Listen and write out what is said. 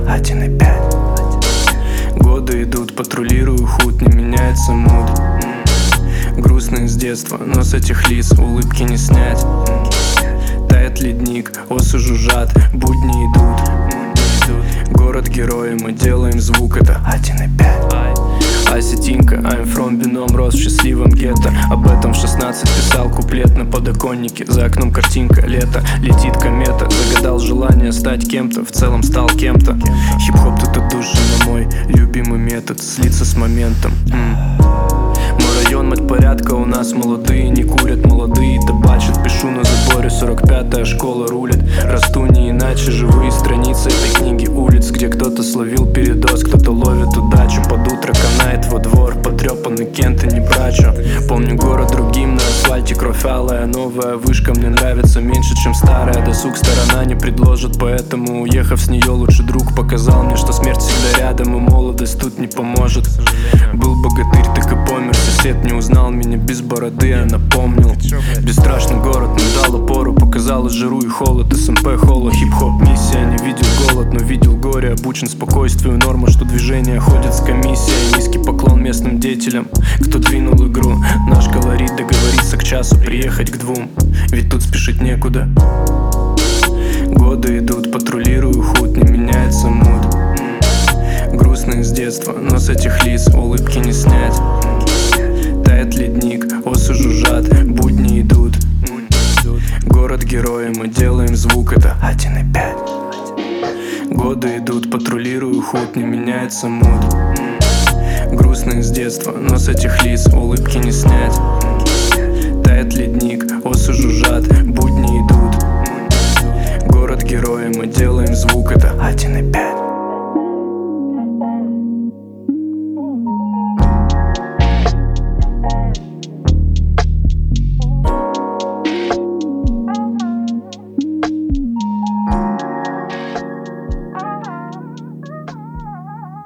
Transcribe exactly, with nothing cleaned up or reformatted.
один и пять. Годы идут, патрулирую худ, не меняется муд. Грустные с детства, но с этих лиц улыбки не снять. Тает ледник, осы жужжат, будни идут. Город-герой, мы делаем звук, это один и пять. Осетинка, I'm from бином, рос в счастливом гетто. Об этом в шестнадцать писал куплет на подоконнике. За окном картинка, лето, летит комета. Загадал желание стать кем-то, в целом стал кем-то. Хип-хоп тут отдушин, но мой любимый метод слиться с моментом. М. Мой район, мать порядка, у нас молодые не курят, молодые табачат. Пишу на заборе, сорок пятая школа рулит. Расту не иначе, живые страницы этой книги улиц, где кто-то словил передоз, кто-то ловит удачу. Под утро канает во двор, потрепанный Кент и не брачу. Помню город другим, на асфальте кровь алая. Новая вышка мне нравится меньше, чем старая. Досуг сторона не предложит, поэтому, уехав с нее, лучший друг показал мне, что смерть всегда рядом, и молодость тут не поможет. Был богатырь, так и помер. Сосед не узнал меня без бороды, а напомнил. Бесстрашный город мне дал опору, показал жиру и холод. СМП, холо, хип-хоп, миссия. Не видел голод, но видел горе. Обучен спокойствию, норма, что движение ходит с комиссией. Низкий поклон местным деятелям, кто двинул игру. Наш колорит договориться к часу, приехать к двум, ведь тут спешить некуда. Годы идут, патрулирую худ, не меняется муд. Грустные с детства, но с этих лиц улыбки не снять. Тает ледник, осы жужжат, будни идут. Город-герой, мы делаем звук, это один и пять. Годы идут, патрулирую худ, не меняется муд. Грустные с детства, но с этих лиц улыбки не снять. Тает ледник, осы жужжат, будни идут. Город-герой, мы делаем звук, это один и пять.